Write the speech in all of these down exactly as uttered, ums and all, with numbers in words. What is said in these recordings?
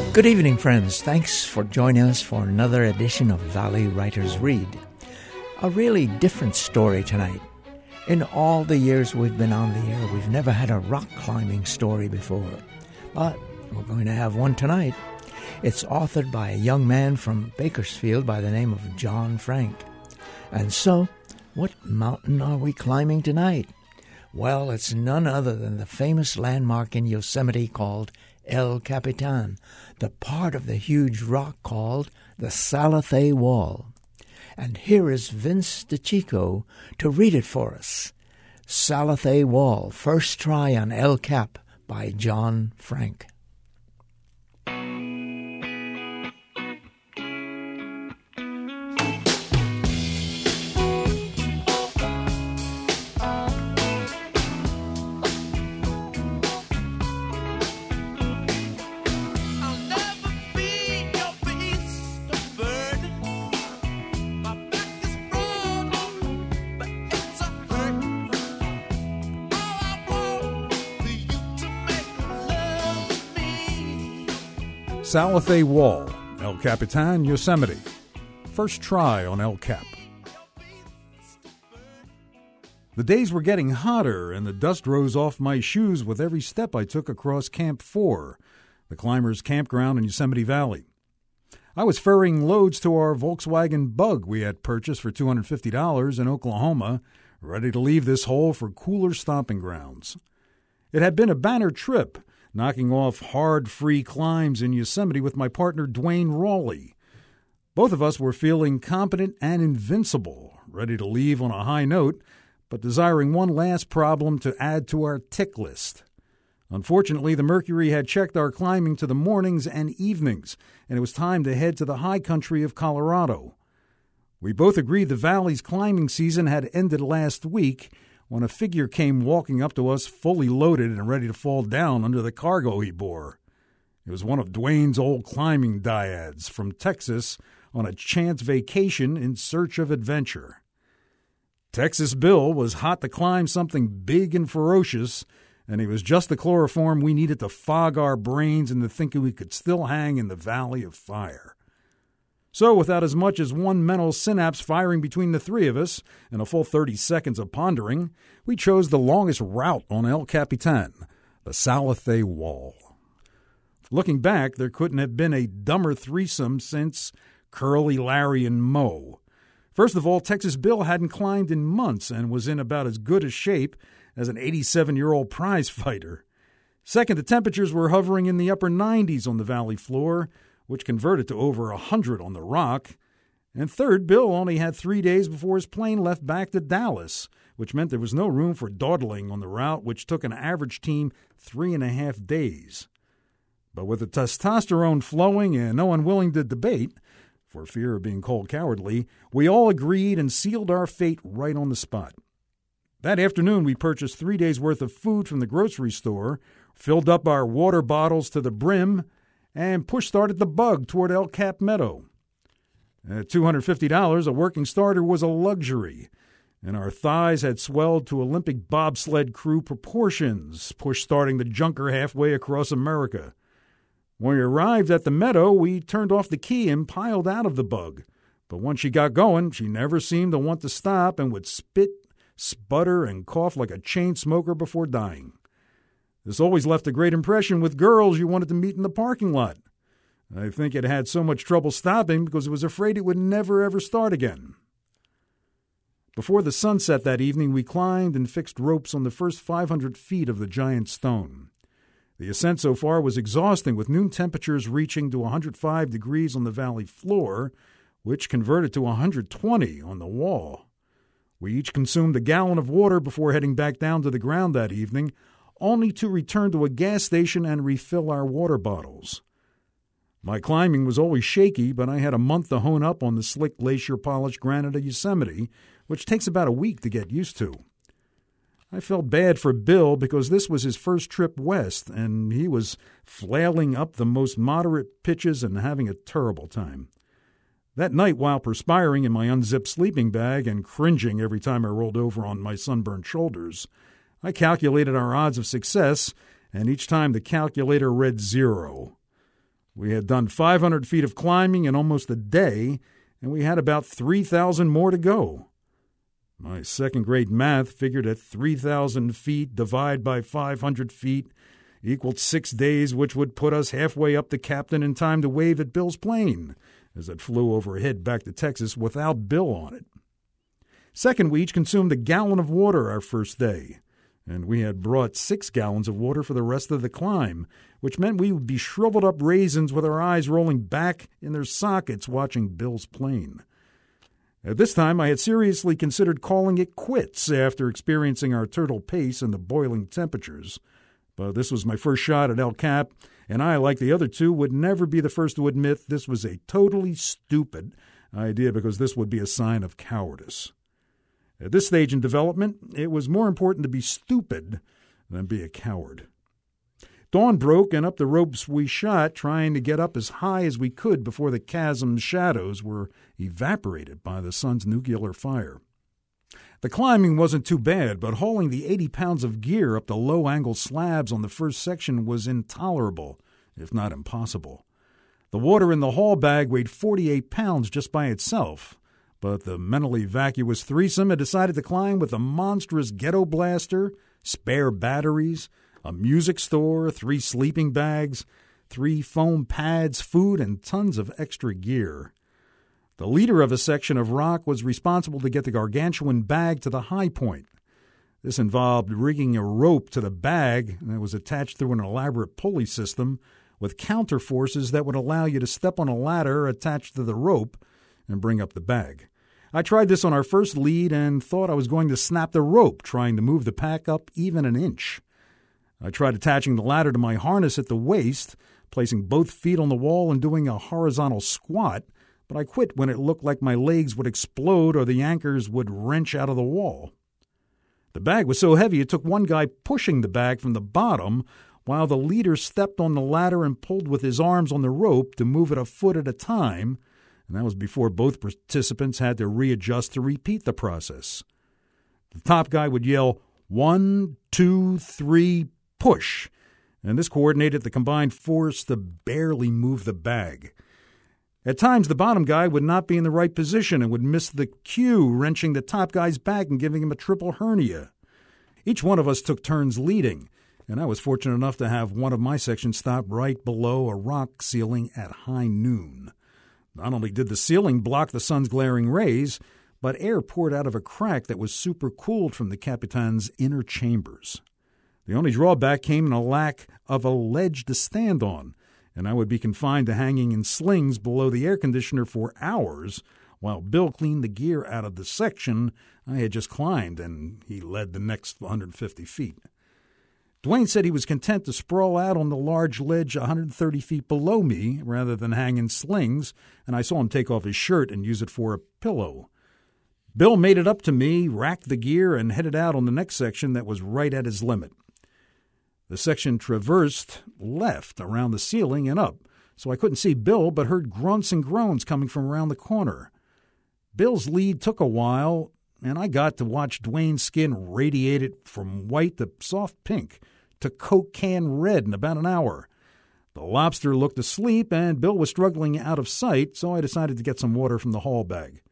Good evening, friends. Thanks for joining us for another edition of Valley Writers Read. A really different story tonight. In all the years we've been on the air, we've never had a rock climbing story before. But we're going to have one tonight. It's authored by a young man from Bakersfield by the name of John Frank. And so, what mountain are we climbing tonight? Well, it's none other than the famous landmark in Yosemite called El Capitan, the part of the huge rock called the Salathe Wall. And here is Vince DeChico to read it for us. Salathe Wall, First Try on El Cap by John Frank. Salathe Wall, El Capitan, Yosemite. First try on El Cap. The days were getting hotter, and the dust rose off my shoes with every step I took across Camp four, the climbers' campground in Yosemite Valley. I was ferrying loads to our Volkswagen Bug we had purchased for two hundred fifty dollars in Oklahoma, ready to leave this hole for cooler stomping grounds. It had been a banner trip, knocking off hard, free climbs in Yosemite with my partner Dwayne Rawley. Both of us were feeling competent and invincible, ready to leave on a high note, but desiring one last problem to add to our tick list. Unfortunately, the mercury had checked our climbing to the mornings and evenings, and it was time to head to the high country of Colorado. We both agreed the valley's climbing season had ended last week, when a figure came walking up to us fully loaded and ready to fall down under the cargo he bore. It was one of Dwayne's old climbing dyads from Texas on a chance vacation in search of adventure. Texas Bill was hot to climb something big and ferocious, and he was just the chloroform we needed to fog our brains into thinking we could still hang in the Valley of Fire. So, without as much as one mental synapse firing between the three of us, and a full thirty seconds of pondering, we chose the longest route on El Capitan, the Salathe Wall. Looking back, there couldn't have been a dumber threesome since Curly, Larry, and Moe. First of all, Texas Bill hadn't climbed in months and was in about as good a shape as an eighty-seven-year-old prize fighter. Second, the temperatures were hovering in the upper nineties on the valley floor, which converted to over a hundred on the rock. And third, Bill only had three days before his plane left back to Dallas, which meant there was no room for dawdling on the route, which took an average team three and a half days. But with the testosterone flowing and no one willing to debate, for fear of being called cowardly, we all agreed and sealed our fate right on the spot. That afternoon, we purchased three days' worth of food from the grocery store, filled up our water bottles to the brim, and push-started the Bug toward El Cap Meadow. At two hundred fifty dollars, a working starter was a luxury, and our thighs had swelled to Olympic bobsled crew proportions, push-starting the junker halfway across America. When we arrived at the meadow, we turned off the key and piled out of the Bug. But once she got going, she never seemed to want to stop and would spit, sputter, and cough like a chain smoker before dying. This always left a great impression with girls you wanted to meet in the parking lot. I think it had so much trouble stopping because it was afraid it would never ever start again. Before the sunset that evening, we climbed and fixed ropes on the first five hundred feet of the giant stone. The ascent so far was exhausting, with noon temperatures reaching to one hundred five degrees on the valley floor, which converted to one hundred twenty on the wall. We each consumed a gallon of water before heading back down to the ground that evening, only to return to a gas station and refill our water bottles. My climbing was always shaky, but I had a month to hone up on the slick glacier-polished granite of Yosemite, which takes about a week to get used to. I felt bad for Bill because this was his first trip west, and he was flailing up the most moderate pitches and having a terrible time. That night, while perspiring in my unzipped sleeping bag and cringing every time I rolled over on my sunburned shoulders, I calculated our odds of success, and each time the calculator read zero. We had done five hundred feet of climbing in almost a day, and we had about three thousand more to go. My second-grade math figured at three thousand feet divided by five hundred feet equaled six days, which would put us halfway up the Captain in time to wave at Bill's plane as it flew overhead back to Texas without Bill on it. Second, we each consumed a gallon of water our first day, and we had brought six gallons of water for the rest of the climb, which meant we would be shriveled up raisins with our eyes rolling back in their sockets watching Bill's plane. At this time, I had seriously considered calling it quits after experiencing our turtle pace and the boiling temperatures. But this was my first shot at El Cap, and I, like the other two, would never be the first to admit this was a totally stupid idea because this would be a sign of cowardice. At this stage in development, it was more important to be stupid than be a coward. Dawn broke, and up the ropes we shot, trying to get up as high as we could before the chasm's shadows were evaporated by the sun's nuclear fire. The climbing wasn't too bad, but hauling the eighty pounds of gear up the low-angle slabs on the first section was intolerable, if not impossible. The water in the haul bag weighed forty-eight pounds just by itself, but the mentally vacuous threesome had decided to climb with a monstrous ghetto blaster, spare batteries, a music store, three sleeping bags, three foam pads, food, and tons of extra gear. The leader of a section of rock was responsible to get the gargantuan bag to the high point. This involved rigging a rope to the bag that was attached through an elaborate pulley system with counter forces that would allow you to step on a ladder attached to the rope and bring up the bag. I tried this on our first lead and thought I was going to snap the rope trying to move the pack up even an inch. I tried attaching the ladder to my harness at the waist, placing both feet on the wall and doing a horizontal squat, but I quit when it looked like my legs would explode or the anchors would wrench out of the wall. The bag was so heavy it took one guy pushing the bag from the bottom while the leader stepped on the ladder and pulled with his arms on the rope to move it a foot at a time, and that was before both participants had to readjust to repeat the process. The top guy would yell, "One, two, three, push," and this coordinated the combined force to barely move the bag. At times, the bottom guy would not be in the right position and would miss the cue, wrenching the top guy's back and giving him a triple hernia. Each one of us took turns leading, and I was fortunate enough to have one of my sections stop right below a rock ceiling at high noon. Not only did the ceiling block the sun's glaring rays, but air poured out of a crack that was supercooled from the Capitan's inner chambers. The only drawback came in a lack of a ledge to stand on, and I would be confined to hanging in slings below the air conditioner for hours while Bill cleaned the gear out of the section I had just climbed, and he led the next one hundred fifty feet. Dwayne said he was content to sprawl out on the large ledge one hundred thirty feet below me rather than hang in slings, and I saw him take off his shirt and use it for a pillow. Bill made it up to me, racked the gear, and headed out on the next section that was right at his limit. The section traversed left around the ceiling and up, so I couldn't see Bill but heard grunts and groans coming from around the corner. Bill's lead took a while, and I got to watch Dwayne's skin radiated from white to soft pink to Coke can red in about an hour. The lobster looked asleep, and Bill was struggling out of sight, so I decided to get some water from the haul bag.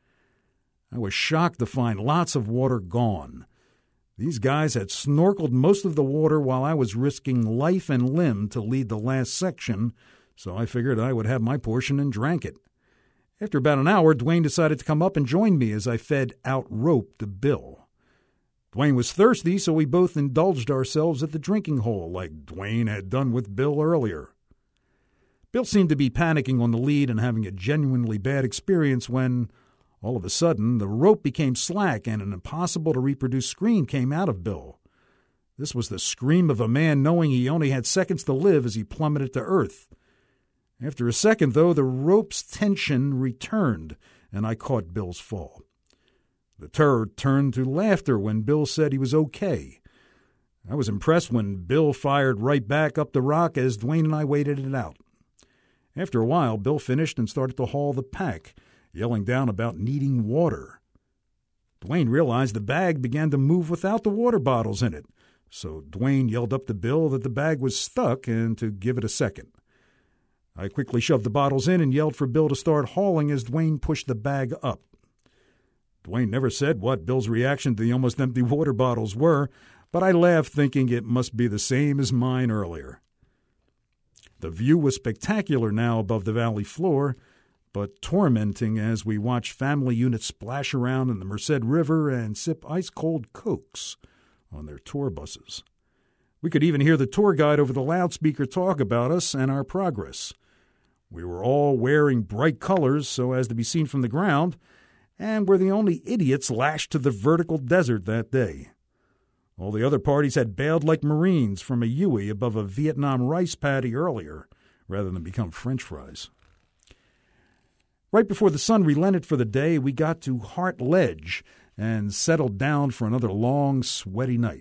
I was shocked to find lots of water gone. These guys had snorkeled most of the water while I was risking life and limb to lead the last section, so I figured I would have my portion and drank it. After about an hour, Dwayne decided to come up and join me as I fed out rope to Bill. Dwayne was thirsty, so we both indulged ourselves at the drinking hole, like Dwayne had done with Bill earlier. Bill seemed to be panicking on the lead and having a genuinely bad experience when, all of a sudden, the rope became slack and an impossible-to-reproduce scream came out of Bill. This was the scream of a man knowing he only had seconds to live as he plummeted to earth. After a second, though, the rope's tension returned, and I caught Bill's fall. The terror turned to laughter when Bill said he was okay. I was impressed when Bill fired right back up the rock as Dwayne and I waited it out. After a while, Bill finished and started to haul the pack, yelling down about needing water. Dwayne realized the bag began to move without the water bottles in it, so Dwayne yelled up to Bill that the bag was stuck and to give it a second. I quickly shoved the bottles in and yelled for Bill to start hauling as Dwayne pushed the bag up. Dwayne never said what Bill's reaction to the almost empty water bottles were, but I laughed thinking it must be the same as mine earlier. The view was spectacular now above the valley floor, but tormenting as we watched family units splash around in the Merced River and sip ice-cold Cokes on their tour buses. We could even hear the tour guide over the loudspeaker talk about us and our progress. We were all wearing bright colors so as to be seen from the ground, and were the only idiots lashed to the vertical desert that day. All the other parties had bailed like Marines from a Huey above a Vietnam rice paddy earlier, rather than become French fries. Right before the sun relented for the day, we got to Hart Ledge and settled down for another long, sweaty night.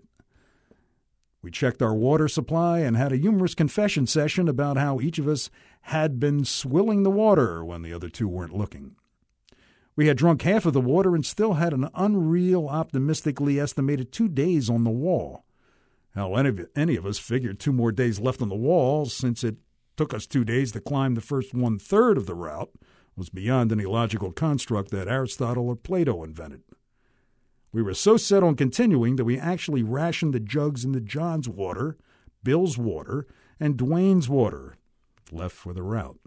We checked our water supply and had a humorous confession session about how each of us had been swilling the water when the other two weren't looking. We had drunk half of the water and still had an unreal, optimistically estimated two days on the wall. How any of, any of us figured two more days left on the wall, since it took us two days to climb the first one-third of the route, was beyond any logical construct that Aristotle or Plato invented. We were so set on continuing that we actually rationed the jugs into John's water, Bill's water, and Dwayne's water, left for the route.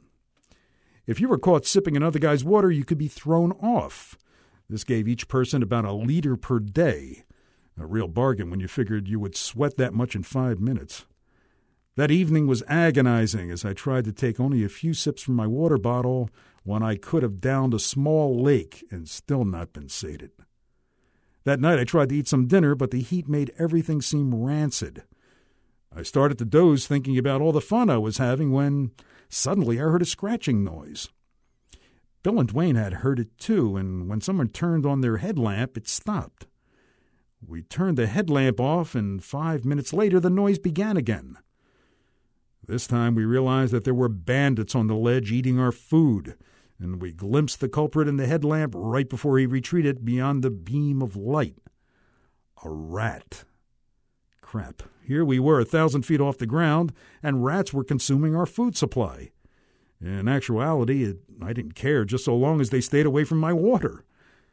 If you were caught sipping another guy's water, you could be thrown off. This gave each person about a liter per day, a real bargain when you figured you would sweat that much in five minutes. That evening was agonizing as I tried to take only a few sips from my water bottle when I could have downed a small lake and still not been sated. That night I tried to eat some dinner, but the heat made everything seem rancid. I started to doze thinking about all the fun I was having when suddenly I heard a scratching noise. Bill and Dwayne had heard it too, and when someone turned on their headlamp, it stopped. We turned the headlamp off, and five minutes later the noise began again. This time we realized that there were bandits on the ledge eating our food, and we glimpsed the culprit in the headlamp right before he retreated beyond the beam of light. A rat. Crap. Here we were a thousand feet off the ground, and rats were consuming our food supply. In actuality, it, I didn't care just so long as they stayed away from my water.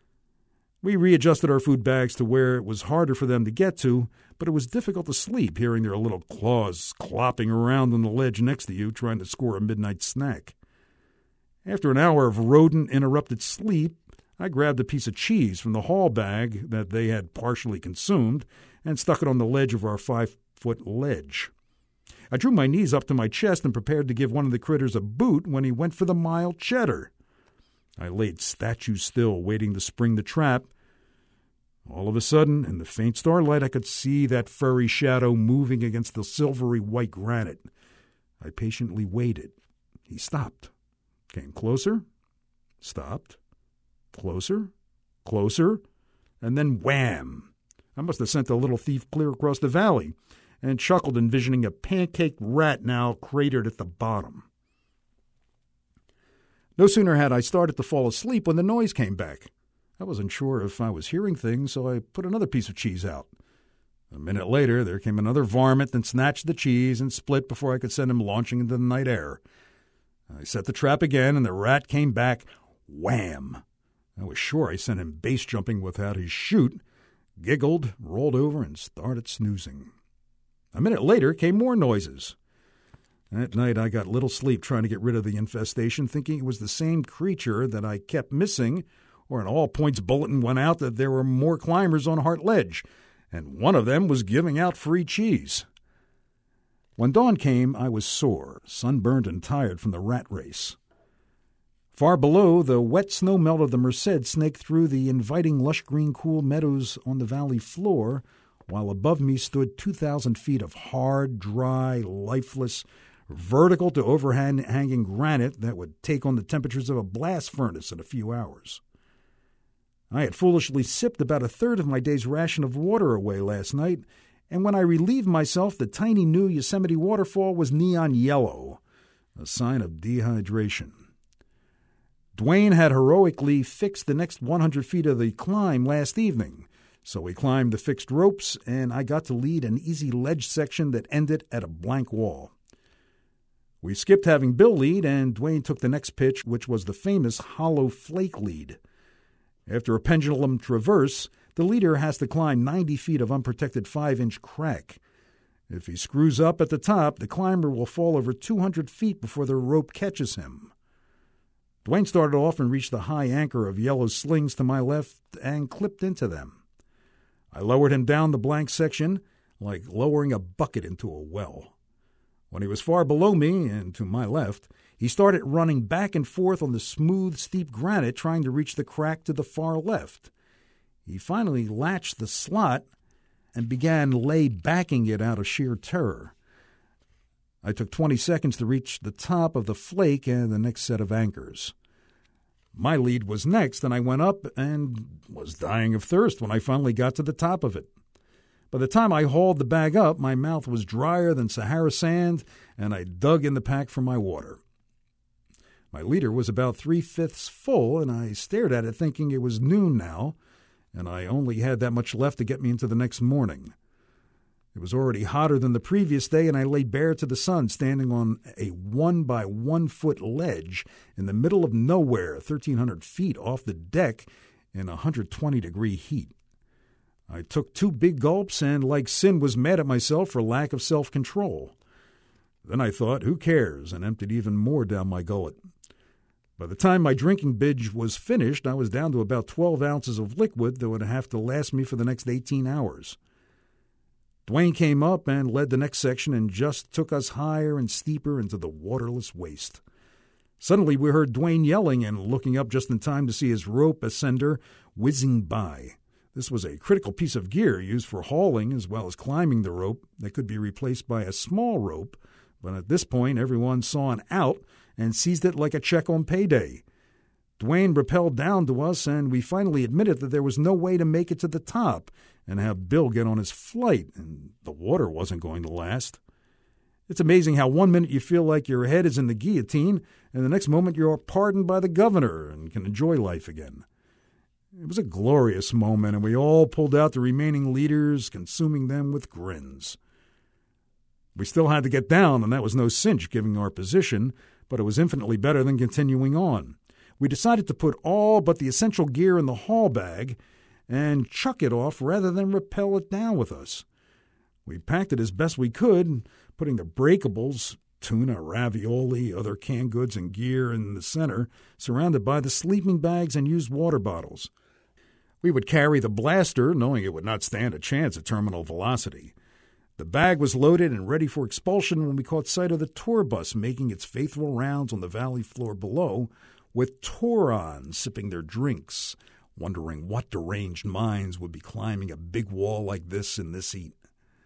We readjusted our food bags to where it was harder for them to get to, but it was difficult to sleep hearing their little claws clopping around on the ledge next to you trying to score a midnight snack. After an hour of rodent-interrupted sleep, I grabbed a piece of cheese from the haul bag that they had partially consumed and stuck it on the ledge of our five-foot ledge. I drew my knees up to my chest and prepared to give one of the critters a boot when he went for the mild cheddar. I laid statue still, waiting to spring the trap. All of a sudden, in the faint starlight, I could see that furry shadow moving against the silvery white granite. I patiently waited. He stopped. Came closer. Stopped. Closer. Closer. And then wham! I must have sent the little thief clear across the valley, and chuckled envisioning a pancaked rat now cratered at the bottom. No sooner had I started to fall asleep when the noise came back. I wasn't sure if I was hearing things, so I put another piece of cheese out. A minute later, there came another varmint and snatched the cheese and split before I could send him launching into the night air. I set the trap again, and the rat came back. Wham! I was sure I sent him base jumping without his chute, giggled, rolled over, and started snoozing. A minute later came more noises. That night I got little sleep trying to get rid of the infestation, thinking it was the same creature that I kept missing, or an all-points bulletin went out that there were more climbers on Hart Ledge, and one of them was giving out free cheese. When dawn came, I was sore, sunburned and tired from the rat race. Far below, the wet snow melt of the Merced snaked through the inviting lush green cool meadows on the valley floor, while above me stood two thousand feet of hard, dry, lifeless, vertical to overhanging granite that would take on the temperatures of a blast furnace in a few hours. I had foolishly sipped about a third of my day's ration of water away last night, and when I relieved myself, the tiny new Yosemite waterfall was neon yellow, a sign of dehydration. Dwayne had heroically fixed the next one hundred feet of the climb last evening, so we climbed the fixed ropes, and I got to lead an easy ledge section that ended at a blank wall. We skipped having Bill lead, and Dwayne took the next pitch, which was the famous hollow flake lead. After a pendulum traverse, the leader has to climb ninety feet of unprotected five-inch crack. If he screws up at the top, the climber will fall over two hundred feet before the rope catches him. Dwayne started off and reached the high anchor of yellow slings to my left and clipped into them. I lowered him down the blank section like lowering a bucket into a well. When he was far below me and to my left, he started running back and forth on the smooth, steep granite, trying to reach the crack to the far left. He finally latched the slot and began lay-backing it out of sheer terror. I took twenty seconds to reach the top of the flake and the next set of anchors. My lead was next, and I went up and was dying of thirst when I finally got to the top of it. By the time I hauled the bag up, my mouth was drier than Sahara sand, and I dug in the pack for my water. My leader was about three-fifths full, and I stared at it thinking it was noon now, and I only had that much left to get me into the next morning. It was already hotter than the previous day, and I lay bare to the sun, standing on a one-by-one-foot ledge in the middle of nowhere, thirteen hundred feet off the deck in one hundred twenty degree heat. I took two big gulps and, like sin, was mad at myself for lack of self-control. Then I thought, who cares, and emptied even more down my gullet. By the time my drinking binge was finished, I was down to about twelve ounces of liquid that would have to last me for the next eighteen hours. Dwayne came up and led the next section and just took us higher and steeper into the waterless waste. Suddenly we heard Dwayne yelling and looking up just in time to see his rope ascender whizzing by. This was a critical piece of gear used for hauling as well as climbing the rope that could be replaced by a small rope, but at this point everyone saw an out and seized it like a check on payday. Dwayne rappelled down to us, and we finally admitted that there was no way to make it to the top and have Bill get on his flight, and the water wasn't going to last. It's amazing how one minute you feel like your head is in the guillotine, and the next moment you're pardoned by the governor and can enjoy life again. It was a glorious moment, and we all pulled out the remaining leaders, consuming them with grins. We still had to get down, and that was no cinch given our position, but it was infinitely better than continuing on. We decided to put all but the essential gear in the haul bag and chuck it off rather than rappel it down with us. We packed it as best we could, putting the breakables, tuna, ravioli, other canned goods, and gear in the center, surrounded by the sleeping bags and used water bottles. We would carry the blaster, knowing it would not stand a chance at terminal velocity. The bag was loaded and ready for expulsion when we caught sight of the tour bus making its faithful rounds on the valley floor below, with Torons sipping their drinks, wondering what deranged minds would be climbing a big wall like this in this heat.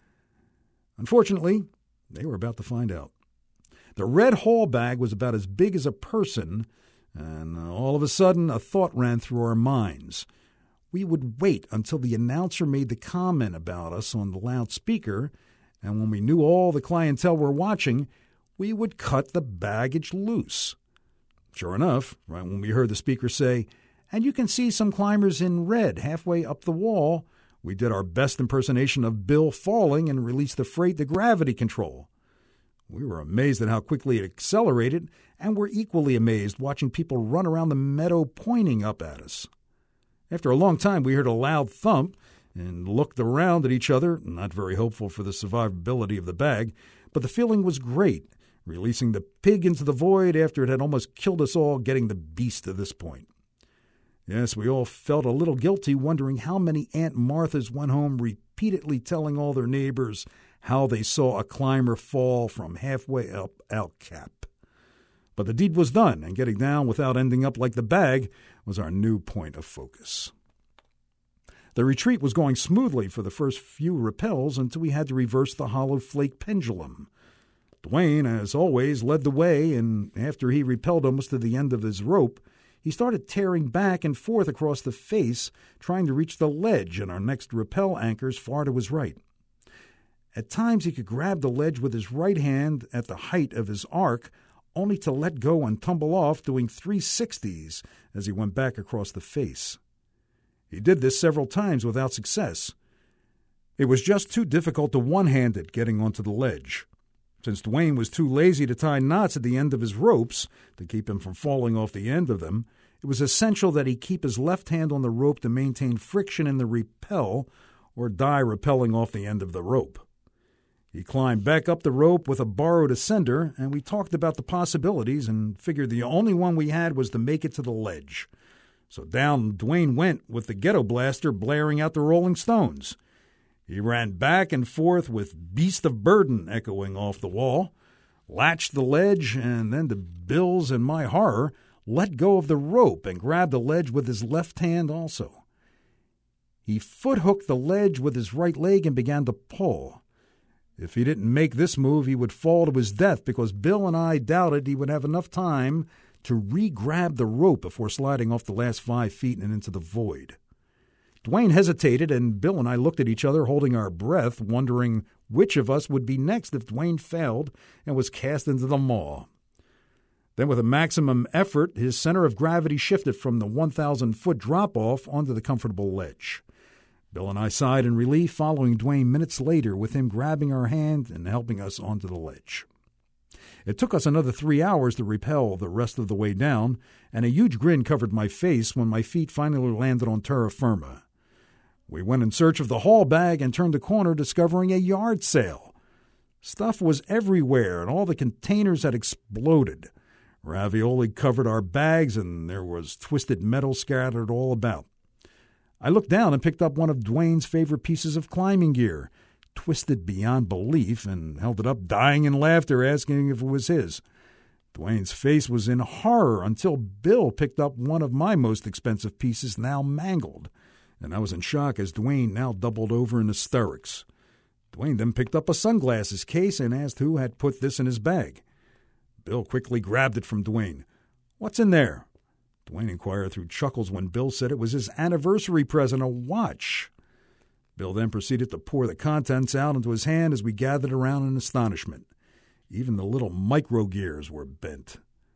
Unfortunately, they were about to find out. The red haul bag was about as big as a person, and all of a sudden a thought ran through our minds. We would wait until the announcer made the comment about us on the loudspeaker, and when we knew all the clientele were watching, we would cut the baggage loose. Sure enough, right when we heard the speaker say, "And you can see some climbers in red halfway up the wall," we did our best impersonation of Bill falling and released the freight to gravity control. We were amazed at how quickly it accelerated, and were equally amazed watching people run around the meadow pointing up at us. After a long time, we heard a loud thump and looked around at each other, not very hopeful for the survivability of the bag, but the feeling was great, releasing the pig into the void after it had almost killed us all, getting the beast to this point. Yes, we all felt a little guilty, wondering how many Aunt Marthas went home repeatedly telling all their neighbors how they saw a climber fall from halfway up El Cap. But the deed was done, and getting down without ending up like the bag was our new point of focus. The retreat was going smoothly for the first few rappels until we had to reverse the hollow flake pendulum. Dwayne, as always, led the way, and after he repelled almost to the end of his rope, he started tearing back and forth across the face, trying to reach the ledge and our next rappel anchors far to his right. At times he could grab the ledge with his right hand at the height of his arc, only to let go and tumble off, doing three sixties as he went back across the face. He did this several times without success. It was just too difficult to one-hand it getting onto the ledge. Since Dwayne was too lazy to tie knots at the end of his ropes to keep him from falling off the end of them, it was essential that he keep his left hand on the rope to maintain friction in the rappel or die rappelling off the end of the rope. He climbed back up the rope with a borrowed ascender, and we talked about the possibilities and figured the only one we had was to make it to the ledge. So down Dwayne went with the ghetto blaster blaring out the Rolling Stones. He ran back and forth with Beast of Burden echoing off the wall, latched the ledge, and then to Bill's and my horror, let go of the rope and grabbed the ledge with his left hand also. He foot-hooked the ledge with his right leg and began to pull. If he didn't make this move, he would fall to his death because Bill and I doubted he would have enough time to re-grab the rope before sliding off the last five feet and into the void. Dwayne hesitated, and Bill and I looked at each other, holding our breath, wondering which of us would be next if Dwayne failed and was cast into the maw. Then, with a maximum effort, his center of gravity shifted from the one thousand foot drop-off onto the comfortable ledge. Bill and I sighed in relief, following Dwayne minutes later with him grabbing our hand and helping us onto the ledge. It took us another three hours to rappel the rest of the way down, and a huge grin covered my face when my feet finally landed on terra firma. We went in search of the haul bag and turned the corner, discovering a yard sale. Stuff was everywhere, and all the containers had exploded. Ravioli covered our bags, and there was twisted metal scattered all about. I looked down and picked up one of Dwayne's favorite pieces of climbing gear, twisted beyond belief, and held it up, dying in laughter, asking if it was his. Dwayne's face was in horror until Bill picked up one of my most expensive pieces, now mangled, and I was in shock as Dwayne now doubled over in hysterics. Dwayne then picked up a sunglasses case and asked who had put this in his bag. Bill quickly grabbed it from Dwayne. "What's in there?" Dwayne inquired through chuckles when Bill said it was his anniversary present, a watch. Bill then proceeded to pour the contents out into his hand as we gathered around in astonishment. Even the little micro gears were bent.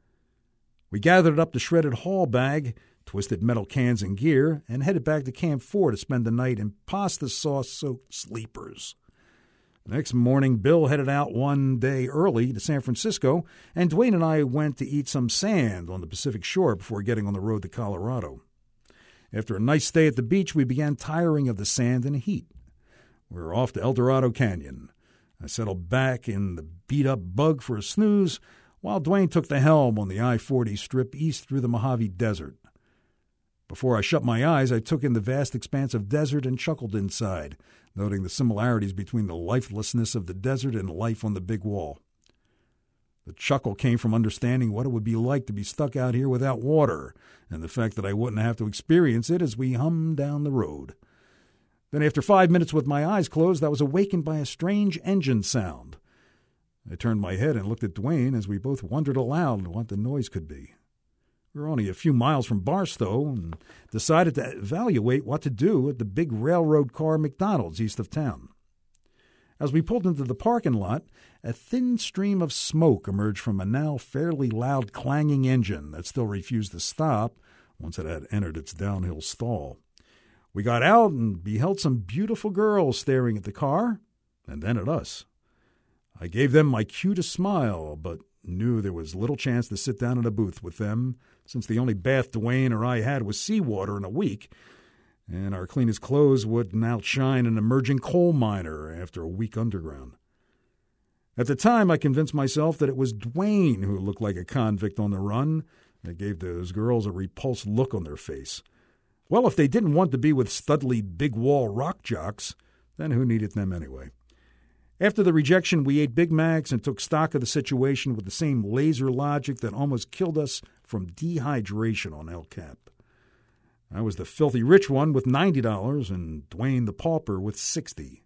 We gathered up the shredded haul bag, twisted metal cans and gear, and headed back to Camp four to spend the night in pasta sauce-soaked sleepers. The next morning, Bill headed out one day early to San Francisco, and Dwayne and I went to eat some sand on the Pacific shore before getting on the road to Colorado. After a nice stay at the beach, we began tiring of the sand and heat. We were off to El Dorado Canyon. I settled back in the beat-up Bug for a snooze, while Dwayne took the helm on the I forty strip east through the Mojave Desert. Before I shut my eyes, I took in the vast expanse of desert and chuckled inside, noting the similarities between the lifelessness of the desert and life on the big wall. The chuckle came from understanding what it would be like to be stuck out here without water, and the fact that I wouldn't have to experience it as we hummed down the road. Then after five minutes with my eyes closed, I was awakened by a strange engine sound. I turned my head and looked at Dwayne as we both wondered aloud what the noise could be. We were only a few miles from Barstow and decided to evaluate what to do at the big railroad car McDonald's east of town. As we pulled into the parking lot, a thin stream of smoke emerged from a now fairly loud clanging engine that still refused to stop once it had entered its downhill stall. We got out and beheld some beautiful girls staring at the car and then at us. I gave them my cue to smile, but knew there was little chance to sit down in a booth with them, since the only bath Dwayne or I had was seawater in a week, and our cleanest clothes wouldn't outshine an emerging coal miner after a week underground. At the time, I convinced myself that it was Dwayne who looked like a convict on the run that gave those girls a repulsed look on their face. Well, if they didn't want to be with studly big-wall rock jocks, then who needed them anyway? After the rejection, we ate Big Macs and took stock of the situation with the same laser logic that almost killed us from dehydration on El Cap. I was the filthy rich one with ninety dollars and Dwayne the pauper with sixty dollars.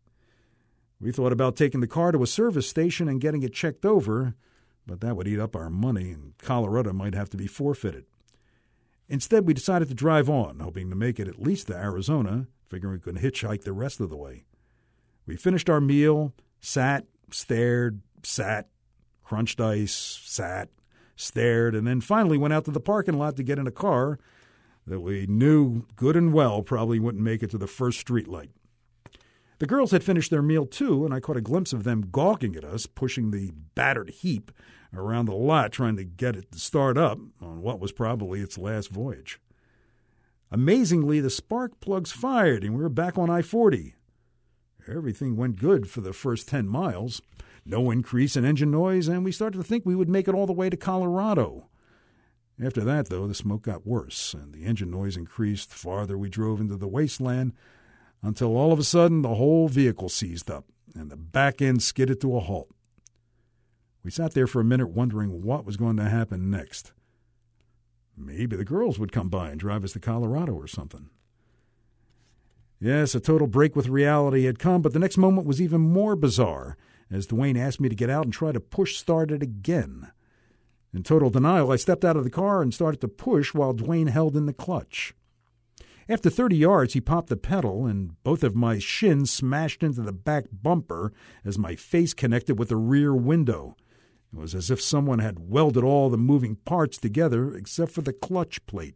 We thought about taking the car to a service station and getting it checked over, but that would eat up our money and Colorado might have to be forfeited. Instead, we decided to drive on, hoping to make it at least to Arizona, figuring we could hitchhike the rest of the way. We finished our meal, sat, stared, sat, crunched ice, sat, stared, and then finally went out to the parking lot to get in a car that we knew good and well probably wouldn't make it to the first streetlight. The girls had finished their meal too, and I caught a glimpse of them gawking at us, pushing the battered heap around the lot, trying to get it to start up on what was probably its last voyage. Amazingly, the spark plugs fired, and we were back on I forty. Everything went good for the first ten miles. No increase in engine noise, and we started to think we would make it all the way to Colorado. After that, though, the smoke got worse, and the engine noise increased the farther we drove into the wasteland, until all of a sudden the whole vehicle seized up, and the back end skidded to a halt. We sat there for a minute wondering what was going to happen next. Maybe the girls would come by and drive us to Colorado or something. Yes, a total break with reality had come, but the next moment was even more bizarre, as Dwayne asked me to get out and try to push start it again. In total denial, I stepped out of the car and started to push while Dwayne held in the clutch. After thirty yards, he popped the pedal, and both of my shins smashed into the back bumper as my face connected with the rear window. It was as if someone had welded all the moving parts together except for the clutch plate.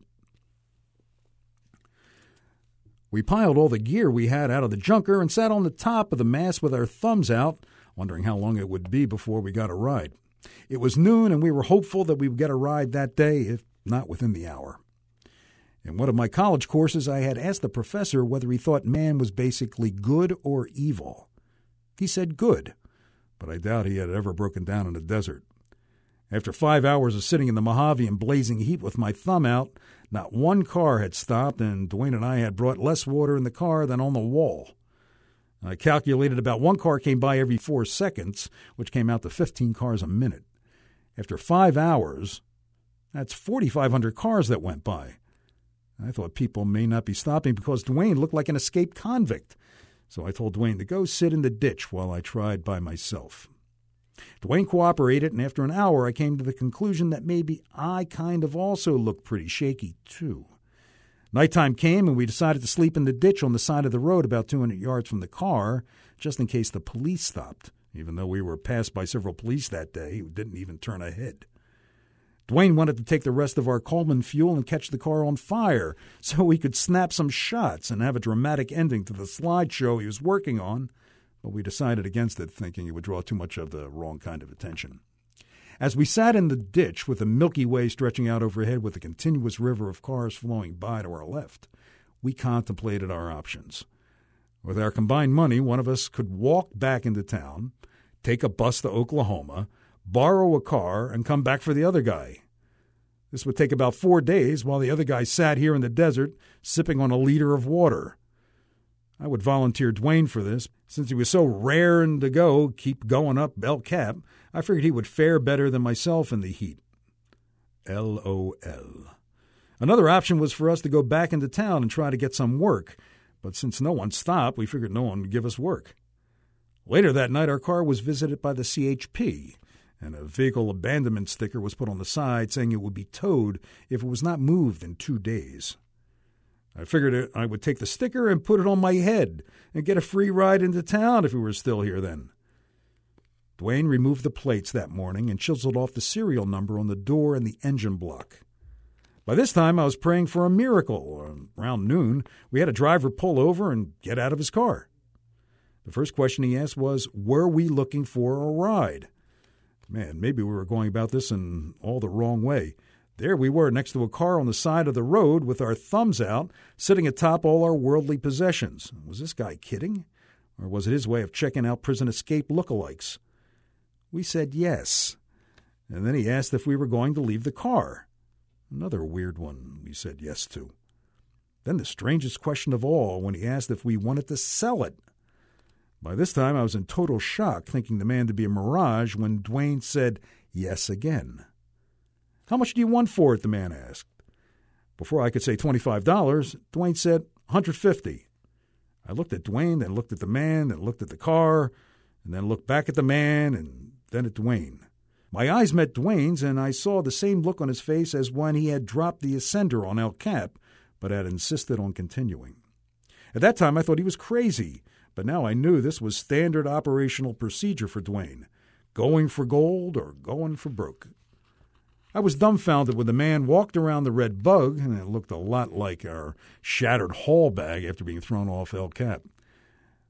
We piled all the gear we had out of the junker and sat on the top of the mast with our thumbs out, wondering how long it would be before we got a ride. It was noon, and we were hopeful that we would get a ride that day, if not within the hour. In one of my college courses, I had asked the professor whether he thought man was basically good or evil. He said good, but I doubt he had ever broken down in a desert. After five hours of sitting in the Mojave in blazing heat with my thumb out, not one car had stopped, and Dwayne and I had brought less water in the car than on the wall. I calculated about one car came by every four seconds, which came out to fifteen cars a minute. After five hours, that's forty-five hundred cars that went by. I thought people may not be stopping because Dwayne looked like an escaped convict. So I told Dwayne to go sit in the ditch while I tried by myself. Dwayne cooperated, and after an hour I came to the conclusion that maybe I kind of also looked pretty shaky, too. Nighttime came, and we decided to sleep in the ditch on the side of the road about two hundred yards from the car, just in case the police stopped, even though we were passed by several police that day who didn't even turn a head. Dwayne wanted to take the rest of our Coleman fuel and catch the car on fire so we could snap some shots and have a dramatic ending to the slideshow he was working on, but we decided against it, thinking it would draw too much of the wrong kind of attention. As we sat in the ditch with the Milky Way stretching out overhead with a continuous river of cars flowing by to our left, we contemplated our options. With our combined money, one of us could walk back into town, take a bus to Oklahoma, borrow a car, and come back for the other guy. This would take about four days while the other guy sat here in the desert sipping on a liter of water. I would volunteer Dwayne for this. Since he was so raring to go, keep going up El Cap, I figured he would fare better than myself in the heat. L O L. Another option was for us to go back into town and try to get some work, but since no one stopped, we figured no one would give us work. Later that night, our car was visited by the C H P, and a vehicle abandonment sticker was put on the side saying it would be towed if it was not moved in two days. I figured it, I would take the sticker and put it on my head and get a free ride into town if we were still here then. Dwayne removed the plates that morning and chiseled off the serial number on the door and the engine block. By this time, I was praying for a miracle. Around noon, we had a driver pull over and get out of his car. The first question he asked was, were we looking for a ride? Man, maybe we were going about this in all the wrong way. There we were next to a car on the side of the road with our thumbs out, sitting atop all our worldly possessions. Was this guy kidding? Or was it his way of checking out prison escape lookalikes? We said yes. And then he asked if we were going to leave the car. Another weird one we said yes to. Then the strangest question of all, when he asked if we wanted to sell it. By this time, I was in total shock, thinking the man to be a mirage, when Dwayne said yes again. How much do you want for it, the man asked. Before I could say twenty-five dollars, Dwayne said one hundred fifty dollars. I looked at Dwayne, then looked at the man, then looked at the car, and then looked back at the man, and then at Dwayne. My eyes met Dwayne's, and I saw the same look on his face as when he had dropped the ascender on El Cap, but had insisted on continuing. At that time, I thought he was crazy, but now I knew this was standard operational procedure for Dwayne, going for gold or going for broke. I was dumbfounded when the man walked around the red bug, and it looked a lot like our shattered haul bag after being thrown off El Cap.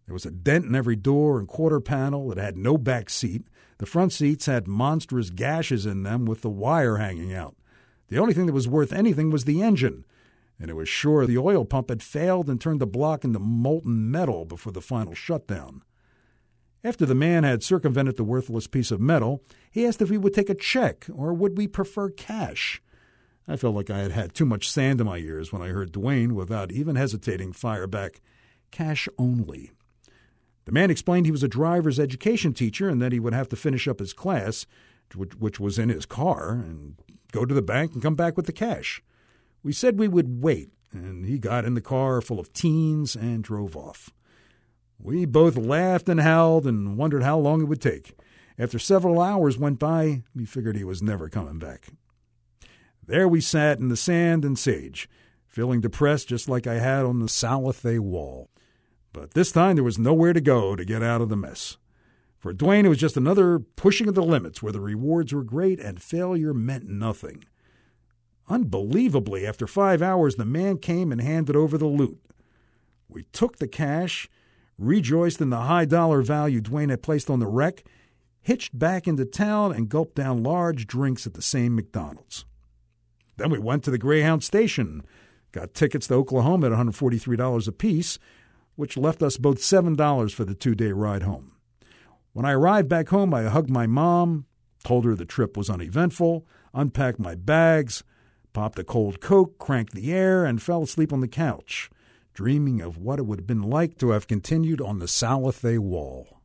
There was a dent in every door and quarter panel. It had no back seat. The front seats had monstrous gashes in them with the wire hanging out. The only thing that was worth anything was the engine, and it was sure the oil pump had failed and turned the block into molten metal before the final shutdown. After the man had circumvented the worthless piece of metal, he asked if we would take a check or would we prefer cash. I felt like I had had too much sand in my ears when I heard Dwayne, without even hesitating, fire back, "Cash only." The man explained he was a driver's education teacher and that he would have to finish up his class, which, which was in his car, and go to the bank and come back with the cash. We said we would wait, and he got in the car full of teens and drove off. We both laughed and howled and wondered how long it would take. After several hours went by, we figured he was never coming back. There we sat in the sand and sage, feeling depressed just like I had on the Salathe wall. But this time there was nowhere to go to get out of the mess. For Dwayne, it was just another pushing of the limits where the rewards were great and failure meant nothing. Unbelievably, after five hours, the man came and handed over the loot. We took the cash, rejoiced in the high dollar value Dwayne had placed on the wreck, hitched back into town, and gulped down large drinks at the same McDonald's. Then we went to the Greyhound station, got tickets to Oklahoma at one hundred forty-three dollars apiece, which left us both seven dollars for the two-day ride home. When I arrived back home, I hugged my mom, told her the trip was uneventful, unpacked my bags, popped a cold Coke, cranked the air, and fell asleep on the couch, dreaming of what it would have been like to have continued on the Salathe wall.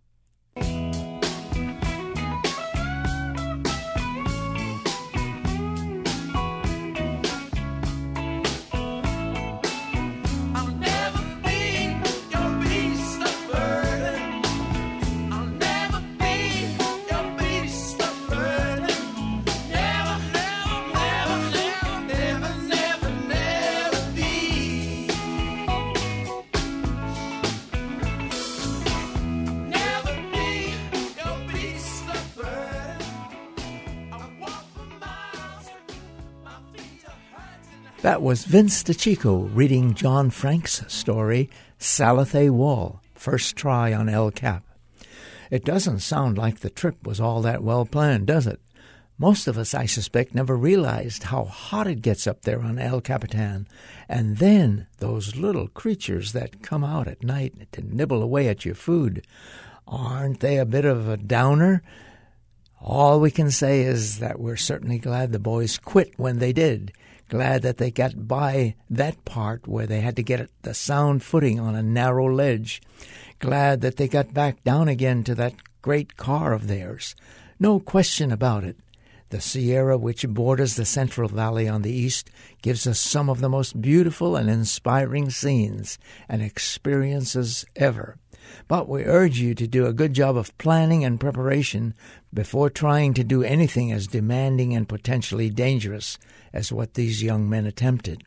That was Vince DiCicco reading John Frank's story, Salathe Wall, first try on El Cap. It doesn't sound like the trip was all that well planned, does it? Most of us, I suspect, never realized how hot it gets up there on El Capitan. And then those little creatures that come out at night to nibble away at your food. Aren't they a bit of a downer? All we can say is that we're certainly glad the boys quit when they did. Glad that they got by that part where they had to get the sound footing on a narrow ledge. Glad that they got back down again to that great car of theirs. No question about it. The Sierra, which borders the Central Valley on the east, gives us some of the most beautiful and inspiring scenes and experiences ever. But we urge you to do a good job of planning and preparation before trying to do anything as demanding and potentially dangerous as what these young men attempted.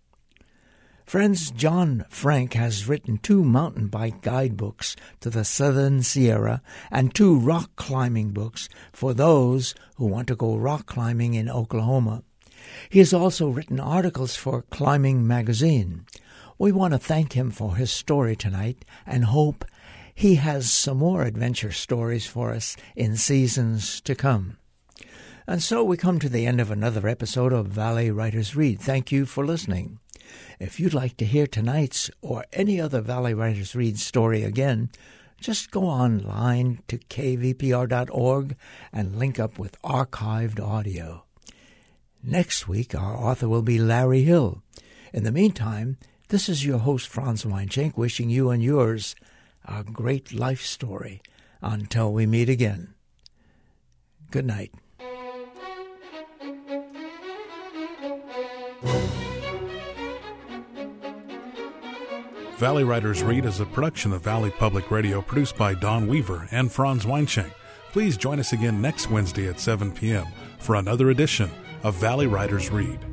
Friends, John Frank has written two mountain bike guidebooks to the Southern Sierra and two rock climbing books for those who want to go rock climbing in Oklahoma. He has also written articles for Climbing Magazine. We want to thank him for his story tonight and hope he has some more adventure stories for us in seasons to come. And so we come to the end of another episode of Valley Writers Read. Thank you for listening. If you'd like to hear tonight's or any other Valley Writers Read story again, just go online to k v p r dot org and link up with archived audio. Next week, our author will be Larry Hill. In the meantime, this is your host, Franz Weinschenk, wishing you and yours a great life story. Until we meet again. Good night. Valley Writers Read is a production of Valley Public Radio, produced by Don Weaver and Franz Weinschenk. Please join us again next Wednesday at seven p.m. for another edition of Valley Writers Read.